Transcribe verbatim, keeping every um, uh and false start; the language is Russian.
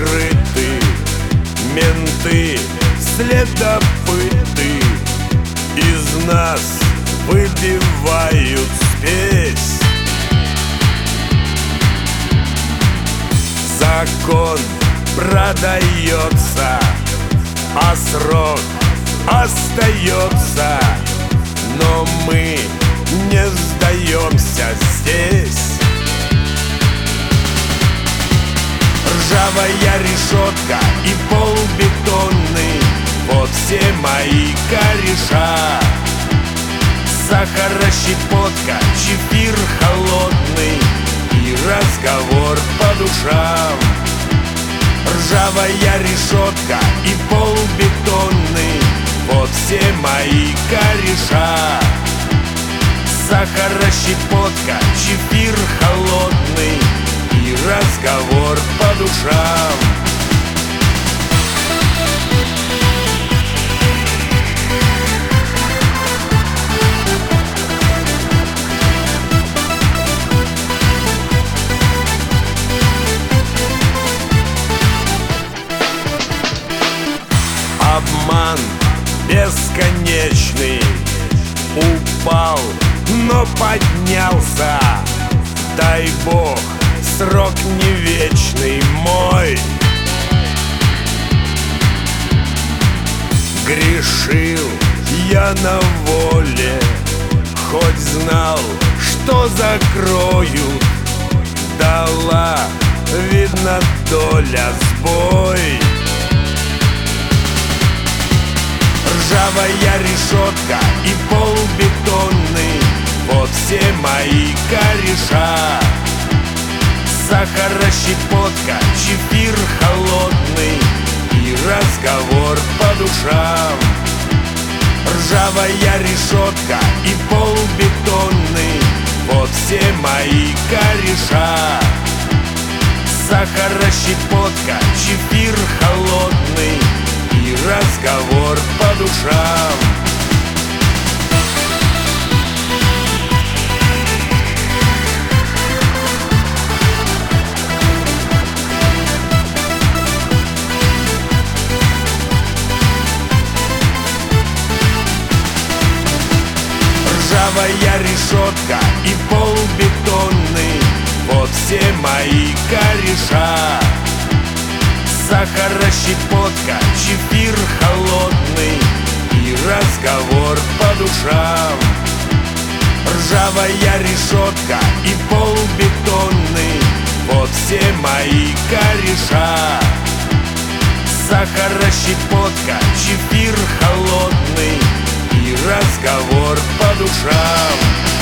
закрыты, менты, следопыты из нас выбивают спесь. Закон продается, а срок остается. Но мы не сдаемся здесь. Ржавая решетка и пол бетонный, вот все мои кореша. Сахарощепотка, чефир холодный и разговор по душам. Ржавая решетка и пол бетонный, вот все мои кореша. Сахарощепотка, чефир холодный и разговор по душам. Обман бесконечный, упал, но поднялся. Дай Бог, срок не вечный мой. Грешил я на воле, хоть знал, что закроют. Дала, видно, доля сбой. Ржавая решетка и пол бетонный, вот все мои кореша. Сахарощепотка, чефир холодный и разговор по душам. Ржавая решетка и пол бетонный, вот все мои кореша. Сахарощепотка, чефир холодный и разговор по душам. Ржавая решетка и пол бетонный, вот все мои кореша. Сахарощепотка, чефир холодный и разговор по душам. Ржавая решетка и пол бетонный, вот все мои кореша. Сахарощепотка, чефир холодный и разговор по душам.